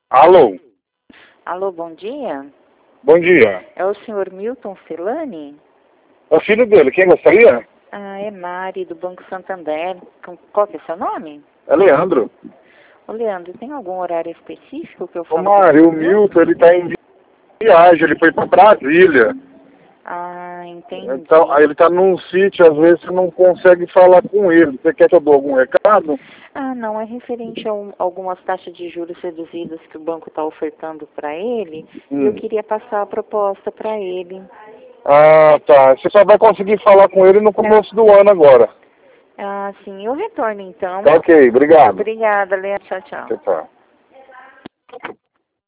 Alô? Alô, bom dia. Bom dia. É o senhor Milton Celani? É o filho dele, quem gostaria? Ah, é Mari, do Banco Santander. Qual que é seu nome? É Leandro. Ô, Leandro, tem algum horário específico que eu Ô falo com o Mário, senhor o Milton, Milton? ele tá em viagem, ele foi pra Brasília. Ah, Então, aí entendi. ele tá num sítio, às vezes você não consegue falar com ele. Você quer que eu dou algum recado? Ah, não, é referente a algumas taxas de juros reduzidas que o banco está ofertando para ele, e eu Hum. queria passar a proposta para ele. Ah, tá. Você só vai conseguir falar com ele no começo do ano agora. Ah, sim, eu retorno então. Tá ok, obrigado. Obrigada, Leandro. Tchau, tchau. Tchau, tchau.